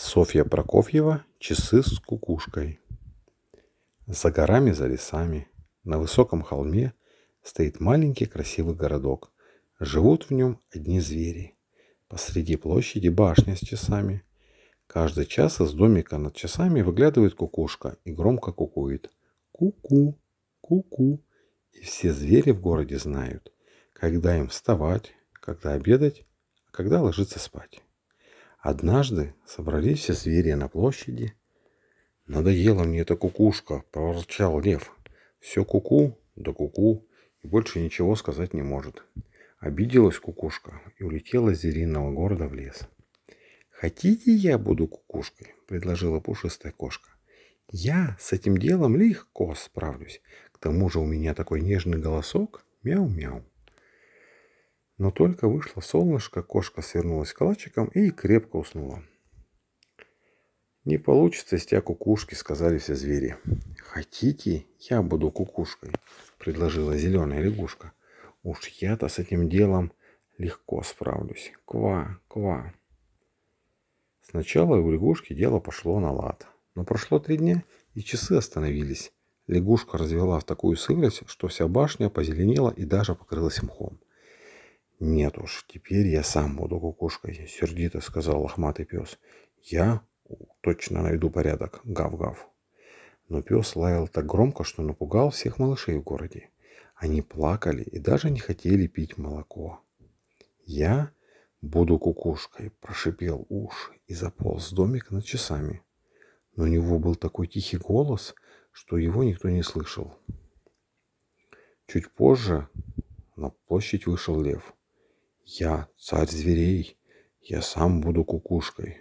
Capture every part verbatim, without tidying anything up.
Софья Прокофьева «Часы с кукушкой». За горами, за лесами, на высоком холме стоит маленький красивый городок. Живут в нем одни звери. Посреди площади башня с часами. Каждый час из домика над часами выглядывает кукушка и громко кукует. Ку-ку, ку-ку. И все звери в городе знают, когда им вставать, когда обедать, а когда ложиться спать. Однажды собрались все звери на площади. «Надоела мне эта кукушка», — проворчал лев. «Все куку, да куку, и больше ничего сказать не может». Обиделась кукушка и улетела из звериного города в лес. «Хотите, я буду кукушкой?» — предложила пушистая кошка. «Я с этим делом легко справлюсь. К тому же у меня такой нежный голосок. Мяу-мяу». Но только вышло солнышко, кошка свернулась калачиком и крепко уснула. «Не получится из тебя кукушки», — сказали все звери. «Хотите, я буду кукушкой?» — предложила зеленая лягушка. «Уж я-то с этим делом легко справлюсь. Ква, ква». Сначала у лягушки дело пошло на лад. Но прошло три дня, и часы остановились. Лягушка развела в такую сырость, что вся башня позеленела и даже покрылась мхом. «Нет уж, теперь я сам буду кукушкой», — сердито сказал лохматый пес. «Я точно найду порядок, гав-гав». Но пес лаял так громко, что напугал всех малышей в городе. Они плакали и даже не хотели пить молоко. «Я буду кукушкой», — прошипел уж и заполз в домик над часами. Но у него был такой тихий голос, что его никто не слышал. Чуть позже на площадь вышел лев. «Я царь зверей, я сам буду кукушкой.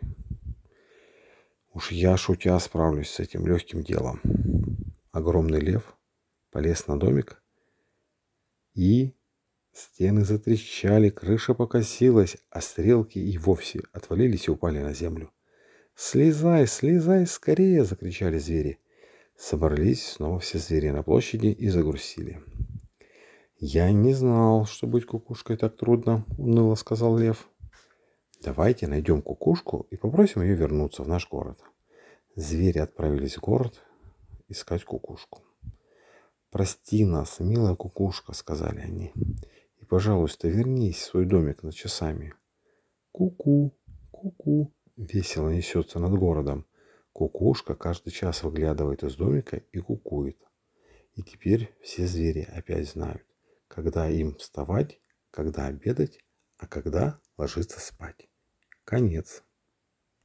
Уж я, шутя, справлюсь с этим легким делом». Огромный лев полез на домик, и стены затрещали, крыша покосилась, а стрелки и вовсе отвалились и упали на землю. «Слезай, слезай скорее!» — закричали звери. Собрались снова все звери на площади и загрустили. «Я не знал, что быть кукушкой так трудно», — уныло сказал лев. «Давайте найдем кукушку и попросим ее вернуться в наш город». Звери отправились в город искать кукушку. «Прости нас, милая кукушка», — сказали они, — «и, пожалуйста, вернись в свой домик над часами». «Ку-ку, ку-ку», — весело несется над городом. Кукушка каждый час выглядывает из домика и кукует. И теперь все звери опять знают, когда им вставать, когда обедать, а когда ложиться спать. Конец.